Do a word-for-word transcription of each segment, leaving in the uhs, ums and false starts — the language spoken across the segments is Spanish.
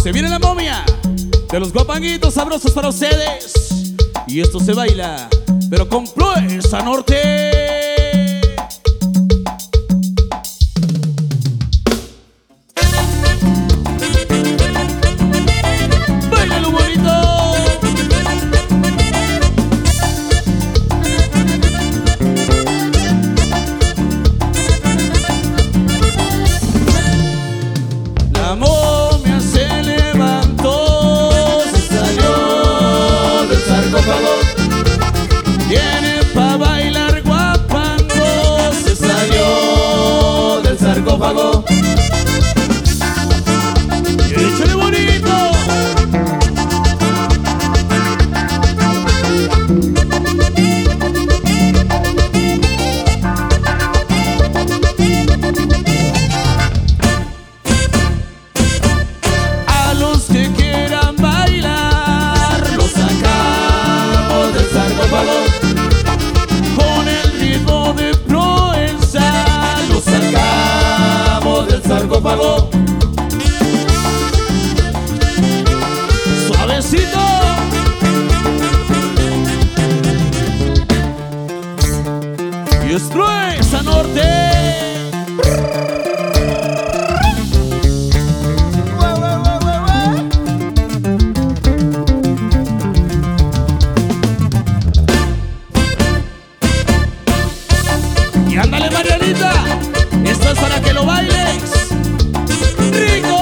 Se viene la momia de los guapanguitos sabrosos para ustedes. Y esto se baila, pero con Proeza Norte. Báilalo bonito. La momia se levantó, se salió del sarcófago. Viene pa' bailar guapango, se salió del sarcófago. Y échale bonito. A los que quieran bailar, los sacamos del sarcófago. Con el ritmo de Proeza, los sacamos del sarcófago. Suavecito. Y es Proeza Norte. Y ándale, Marianita, esto es para que lo bailes rico.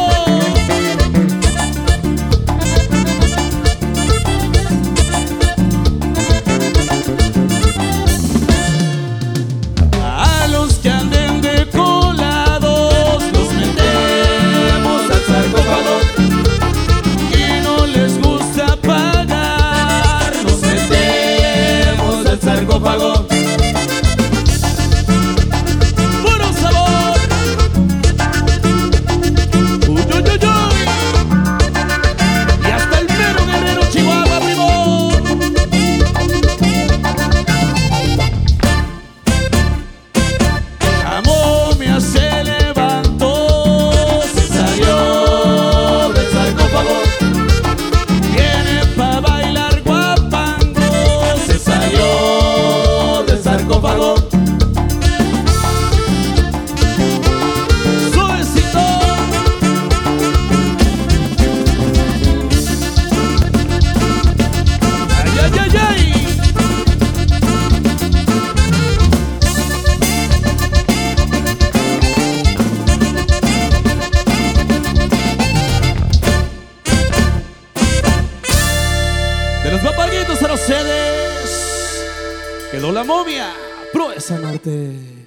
A los que anden de colados los metemos al sarcófago. Y no les gusta pagar, los metemos al sarcófago. Se levantó, se salió del sarcófago. Viene pa' bailar guapango, se salió del sarcófago. Suavecito. Ay, ay, ay, ay. De los guapanguitos a los sedes quedó la momia Proeza Norte.